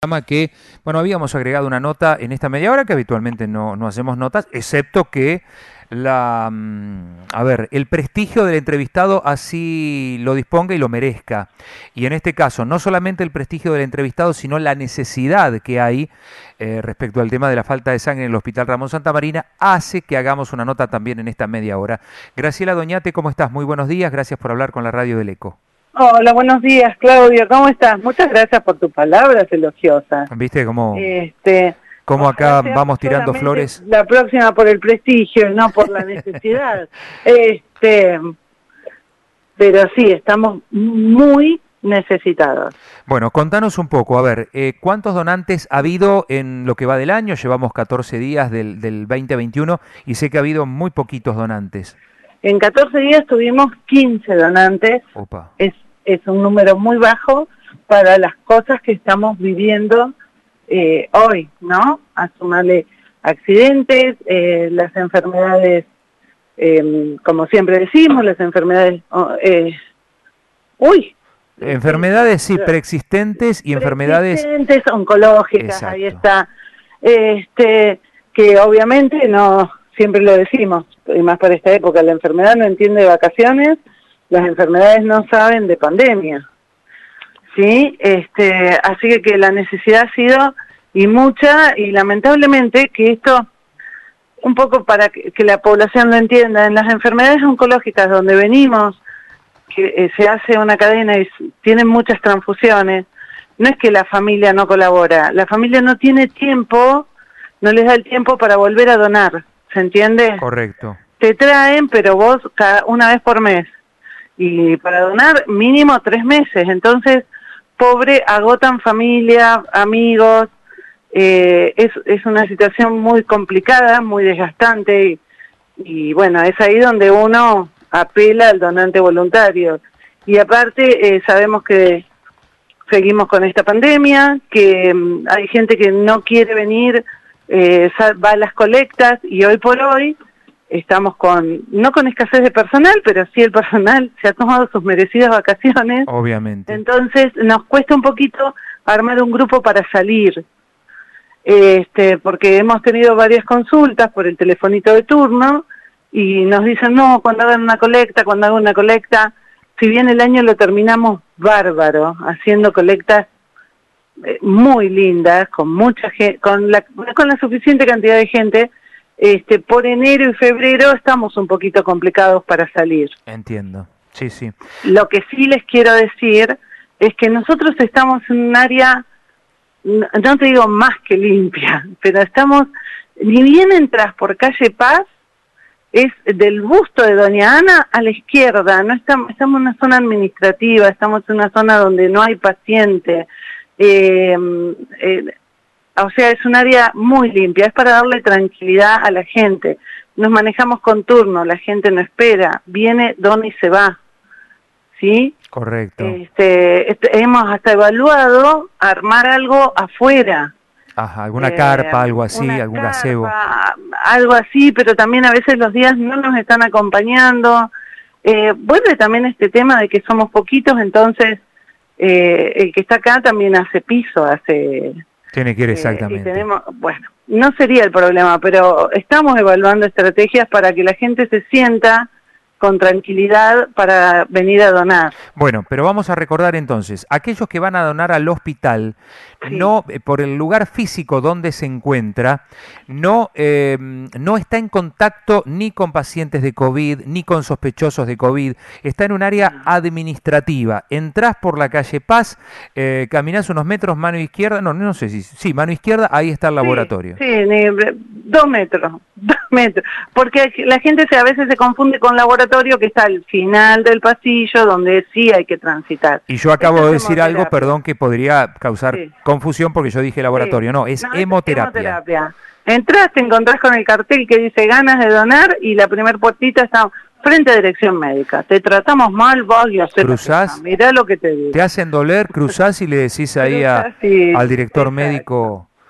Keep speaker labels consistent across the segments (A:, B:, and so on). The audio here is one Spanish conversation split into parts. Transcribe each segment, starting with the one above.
A: Que, bueno, habíamos agregado una nota en esta media hora que habitualmente no hacemos notas, excepto que el prestigio del entrevistado así lo disponga y lo merezca. Y en este caso, no solamente el prestigio del entrevistado, sino la necesidad que hay respecto al tema de la falta de sangre en el Hospital Ramón Santamarina, hace que hagamos una nota también en esta media hora. Graciela Doñate, ¿cómo estás? Muy buenos días, gracias por hablar con la Radio del Eco.
B: Hola, buenos días, Claudio, ¿cómo estás? Muchas gracias por tus palabras elogiosas.
A: ¿Viste cómo acá vamos tirando flores?
B: La próxima por el prestigio, no por la necesidad. Pero sí, estamos muy necesitados.
A: Bueno, contanos un poco, a ver, ¿cuántos donantes ha habido en lo que va del año? Llevamos 14 días del 2021 y sé que ha habido muy poquitos donantes.
B: En 14 días tuvimos 15 donantes.
A: Opa.
B: Es un número muy bajo para las cosas que estamos viviendo hoy, ¿no? A sumarle accidentes, las enfermedades, como siempre decimos, las enfermedades...
A: enfermedades, sí, preexistentes y enfermedades...
B: Preexistentes, oncológicas,
A: exacto.
B: Ahí está. Que obviamente no, siempre lo decimos, y más para esta época, la enfermedad no entiende de vacaciones, las enfermedades no saben de pandemia, ¿sí? Así que la necesidad ha sido y mucha, y lamentablemente que esto, un poco para que la población lo entienda, en las enfermedades oncológicas donde venimos, que se hace una cadena y tienen muchas transfusiones, no es que la familia no colabora, la familia no tiene tiempo, no les da el tiempo para volver a donar, ¿se entiende?
A: Correcto.
B: Te traen, pero vos una vez por mes. Y para donar mínimo 3 meses. Entonces, pobre, agotan familia, amigos. Es una situación muy complicada, muy desgastante. Y bueno, es ahí donde uno apela al donante voluntario. Y aparte, sabemos que seguimos con esta pandemia, que hay gente que no quiere venir, va a las colectas, y hoy por hoy estamos no con escasez de personal, pero sí el personal se ha tomado sus merecidas vacaciones.
A: Obviamente.
B: Entonces nos cuesta un poquito armar un grupo para salir, porque hemos tenido varias consultas por el telefonito de turno y nos dicen, no, cuando hagan una colecta, si bien el año lo terminamos bárbaro, haciendo colectas muy lindas, con mucha gente, con la suficiente cantidad de gente, por enero y febrero estamos un poquito complicados para salir.
A: Entiendo, sí, sí.
B: Lo que sí les quiero decir es que nosotros estamos en un área, no te digo más que limpia, pero estamos, ni bien entras por calle Paz, es del busto de Doña Ana a la izquierda, no estamos en una zona administrativa, estamos en una zona donde no hay paciente. O sea, es un área muy limpia, es para darle tranquilidad a la gente. Nos manejamos con turno, la gente no espera, viene, dona y se va, ¿sí?
A: Correcto.
B: Hemos hasta evaluado armar algo afuera.
A: Ajá, alguna carpa, algo así, algún gazebo.
B: Algo así, pero también a veces los días no nos están acompañando. Vuelve también este tema de que somos poquitos, entonces el que está acá también hace piso,
A: Tiene que ir exactamente.
B: Bueno, no sería el problema, pero estamos evaluando estrategias para que la gente se sienta con tranquilidad para venir a donar.
A: Bueno, pero vamos a recordar entonces, aquellos que van a donar al hospital, sí, no por el lugar físico donde se encuentra, no está en contacto ni con pacientes de COVID, ni con sospechosos de COVID, está en un área administrativa. Entrás por la calle Paz, caminás unos metros, mano izquierda, no sé si mano izquierda, ahí está el laboratorio.
B: Sí, 2 metros, porque la gente a veces se confunde con laboratorio que está al final del pasillo donde sí hay que transitar.
A: Y yo acabo de decir algo, perdón, que podría causar confusión porque yo dije laboratorio, no, es hemoterapia.
B: Entrás, te encontrás con el cartel que dice ganas de donar y la primer puertita está frente a dirección médica. Te tratamos mal, vos y haces.
A: Cruzás,
B: mirá lo que te digo.
A: Te hacen doler, cruzás y le decís ahí al director médico...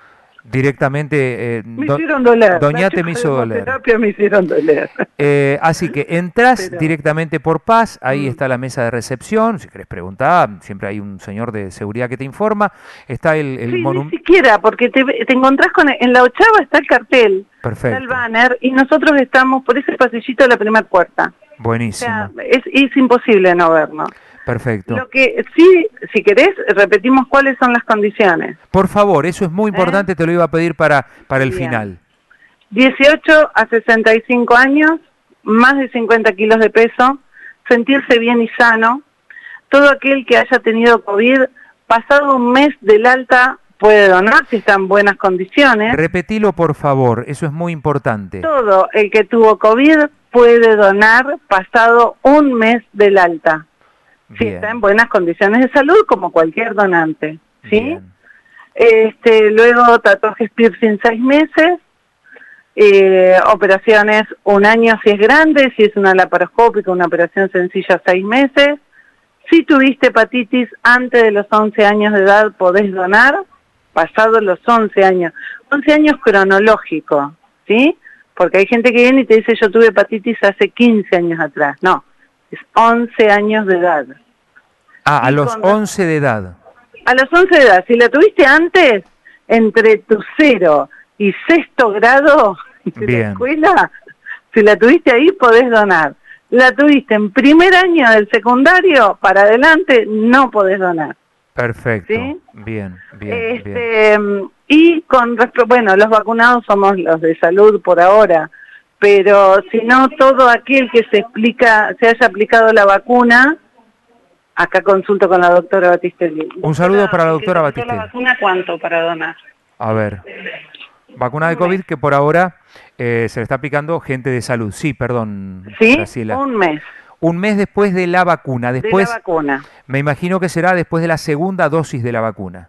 A: Directamente,
B: Me hicieron doler.
A: Doñate me hizo doler.
B: Terapia me hicieron doler.
A: Así que entras
B: Pero,
A: directamente por Paz, ahí está la mesa de recepción, si querés preguntar, siempre hay un señor de seguridad que te informa, está el
B: sí, ni
A: monumento.
B: siquiera, porque te encontrás en la 8ª está el cartel,
A: Perfecto.
B: está el banner, y nosotros estamos por ese pasillito de la primera puerta.
A: Buenísimo.
B: O sea, es imposible no vernos.
A: Perfecto.
B: Lo que sí, si querés, repetimos cuáles son las condiciones.
A: Por favor, eso es muy importante, te lo iba a pedir para el
B: Bien.
A: final.
B: 18 a 65 años, más de 50 kilos de peso, sentirse bien y sano. Todo aquel que haya tenido COVID, pasado un mes del alta, puede donar si está en buenas condiciones.
A: Repetilo, por favor, eso es muy importante.
B: Todo el que tuvo COVID puede donar pasado un mes del alta. Si
A: Bien.
B: está en buenas condiciones de salud, como cualquier donante, ¿sí?
A: Bien.
B: Luego tatuajes piercing 6 meses, operaciones 1 año si es grande, si es una laparoscópica, una operación sencilla 6 meses. Si tuviste hepatitis antes de los 11 años de edad, podés donar, pasados los 11 años. 11 años cronológico, ¿sí? Porque hay gente que viene y te dice, yo tuve hepatitis hace 15 años atrás. No, es 11 años de edad.
A: A
B: Y
A: los 11 de edad.
B: A los 11 de edad, si la tuviste antes, entre tu 0 y 6º grado de
A: Bien.
B: la escuela, si la tuviste ahí, podés donar. La tuviste en primer año del secundario, para adelante, no podés donar.
A: Perfecto.
B: ¿Sí?
A: Bien, bien, bien.
B: Y con respecto, bueno, los vacunados somos los de salud por ahora, pero si no, todo aquel que se haya aplicado la vacuna, acá consulto con la doctora Batistelli.
A: Un saludo para la doctora Batistelli.
B: ¿La vacuna cuánto para donar?
A: A ver, vacuna de COVID que por ahora se le está aplicando gente de salud. Sí, perdón,
B: ¿Sí?
A: Graciela.
B: Un mes.
A: Un mes después de la vacuna. Después,
B: de la vacuna.
A: me imagino que será después de la segunda dosis de la vacuna.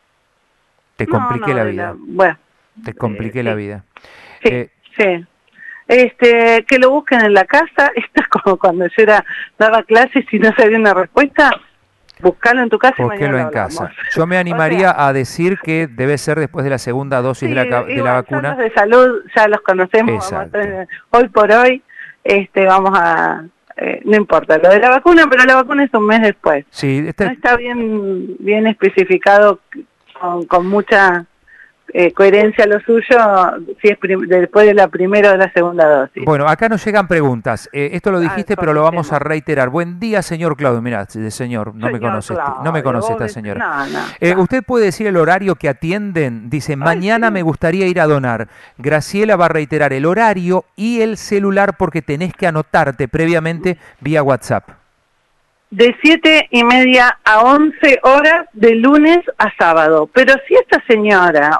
A: Te compliqué la vida.
B: Bueno.
A: Te compliqué la vida.
B: Sí, sí. Que lo busquen en la casa. Esto es como cuando yo daba clases y no sabía una respuesta. Buscalo en tu casa y mañana
A: Búsquelo en casa. Yo me animaría a decir que debe ser después de la segunda dosis de la vacuna.
B: Los de salud ya los conocemos. Hoy por hoy vamos a... no importa lo de la vacuna, pero la vacuna es un mes después.
A: Sí,
B: no está bien especificado con mucha coherencia lo suyo, si es después de la primera o de la segunda dosis.
A: Bueno, acá nos llegan preguntas. Esto lo dijiste, pero lo vamos a reiterar. Buen día, señor Claudio. Mirá, señor, no me conoce, no me conoce esta señora. No. ¿Usted puede decir el horario que atienden? Dice, mañana me gustaría ir a donar. Graciela va a reiterar el horario y el celular porque tenés que anotarte previamente vía WhatsApp.
B: De 7:30 a 11 horas de lunes a sábado. Pero si esta señora,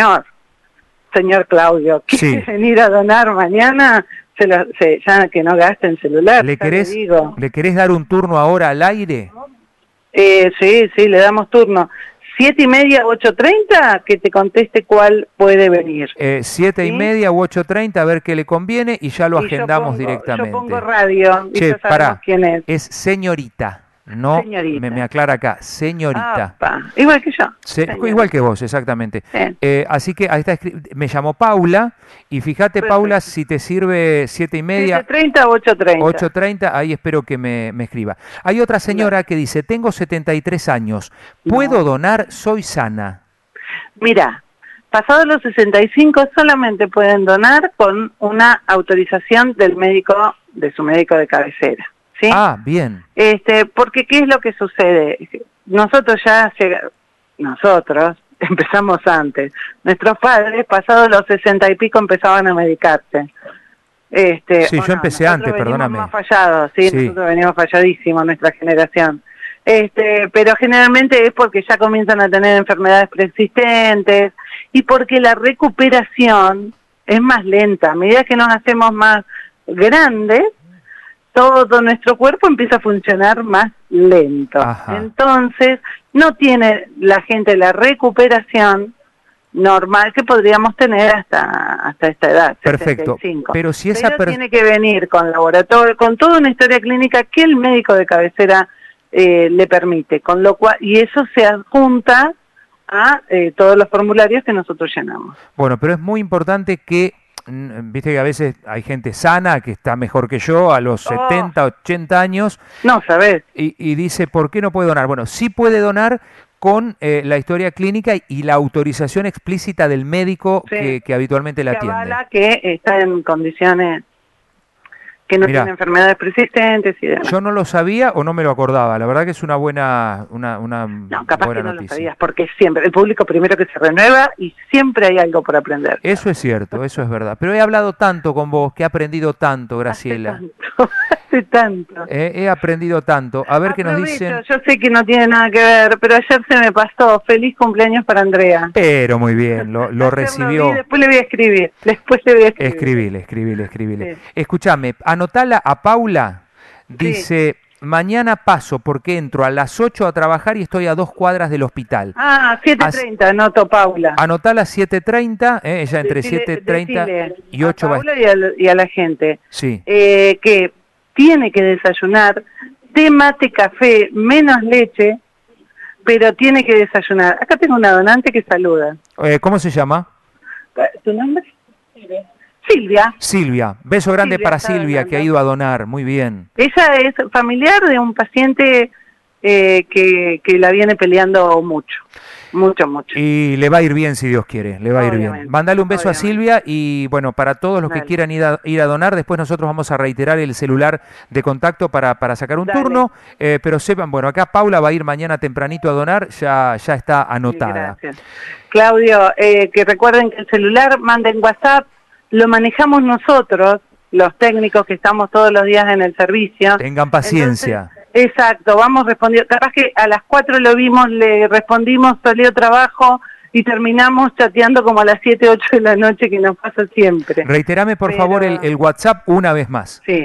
B: señor Claudio, quiere venir a donar mañana, ya que no gaste en celular.
A: ¿Le querés dar un turno ahora al aire?
B: Sí, le damos turno. 7:30 u 8:30, que te conteste cuál puede venir.
A: 7:30 u 8:30, a ver qué le conviene y ya lo agendamos directamente.
B: Yo pongo radio y ya sabemos quién es.
A: Es señorita, no
B: señorita.
A: Me aclara acá, señorita.
B: Igual que yo.
A: Igual que vos, exactamente. Así que ahí está, me llamó Paula y fíjate, perfecto. Paula, si te sirve 7:30. 7:30
B: o 8:30.
A: 8:30, ahí espero que me escriba. Hay otra señora que dice, tengo 73 años, ¿puedo donar? Soy sana.
B: Mira, pasados los 65 solamente pueden donar con una autorización del médico, de su médico de cabecera. ¿Sí?
A: Ah, bien.
B: Porque ¿qué es lo que sucede? Nosotros empezamos antes. Nuestros padres, pasados los 60 y pico, empezaban a medicarse.
A: Yo empecé antes, perdóname.
B: Más fallados, ¿sí? Nosotros venimos falladísimos, nuestra generación. Pero generalmente es porque ya comienzan a tener enfermedades preexistentes y porque la recuperación es más lenta. A medida que nos hacemos más grandes, todo nuestro cuerpo empieza a funcionar más lento. Ajá. Entonces, no tiene la gente la recuperación normal que podríamos tener hasta esta edad.
A: Perfecto.
B: 65.
A: Pero si
B: tiene que venir con laboratorio, con toda una historia clínica que el médico de cabecera le permite, con lo cual, y eso se adjunta a todos los formularios que nosotros llenamos.
A: Bueno, pero es muy importante que, viste que a veces hay gente sana que está mejor que yo a los 70, 80 años.
B: No, ¿sabés?
A: Y dice, ¿por qué no puede donar? Bueno, sí puede donar con la historia clínica y la autorización explícita del médico que habitualmente la atiende.
B: Avala que está en condiciones que no tiene enfermedades persistentes y demás.
A: Yo no lo sabía o no me lo acordaba. La verdad que es una buena
B: no, capaz
A: buena
B: que no
A: noticia.
B: lo sabías, porque siempre, el público primero que se renueva y siempre hay algo por aprender.
A: Eso es cierto, eso es verdad. Pero he hablado tanto con vos, que he aprendido tanto, Graciela.
B: Hace tanto.
A: He aprendido tanto. A ver qué nos dicen.
B: Yo sé que no tiene nada que ver, pero ayer se me pasó. Feliz cumpleaños para Andrea.
A: Pero muy bien, lo recibió.
B: Después le voy a escribir.
A: Escribile. Sí. Escúchame, anotala a Paula. Dice, mañana paso porque entro a las 8 a trabajar y estoy a 2 cuadras del hospital.
B: 7:30, anoto, Paula.
A: Anotala 7:30, ella entre 7:30 y 8 va a
B: Paula y a la gente.
A: Sí.
B: Que tiene que desayunar té, mate, café, menos leche, pero tiene que desayunar. Acá tengo una donante que saluda.
A: ¿Cómo se llama?
B: ¿Tu nombre? Silvia.
A: Silvia. Beso grande para Silvia, que ha ido a donar. Muy bien.
B: Ella es familiar de un paciente que la viene peleando mucho.
A: Y le va a ir bien si Dios quiere, le va a ir bien. Mándale un beso a Silvia y bueno, para todos los que quieran ir a donar, después nosotros vamos a reiterar el celular de contacto para sacar un turno, pero sepan, bueno, acá Paula va a ir mañana tempranito a donar, ya está anotada.
B: Sí, gracias. Claudio, que recuerden que el celular manden WhatsApp, lo manejamos nosotros, los técnicos que estamos todos los días en el servicio.
A: Tengan paciencia.
B: Entonces, exacto, vamos respondiendo. Capaz que a las 4 lo vimos, le respondimos, salió trabajo y terminamos chateando como a las 7, 8 de la noche, que nos pasa siempre.
A: Reiterame por favor el WhatsApp una vez más.
B: Sí,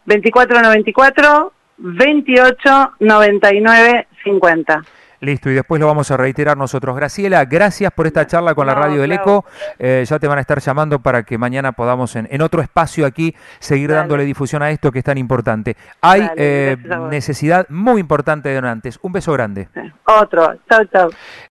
B: 2494 28 99 50.
A: Listo, y después lo vamos a reiterar nosotros. Graciela, gracias por esta charla con la Radio del Eco. Ya te van a estar llamando para que mañana podamos en otro espacio aquí seguir dándole difusión a esto que es tan importante. Hay necesidad muy importante de donantes. Un beso grande.
B: Otro. Chau.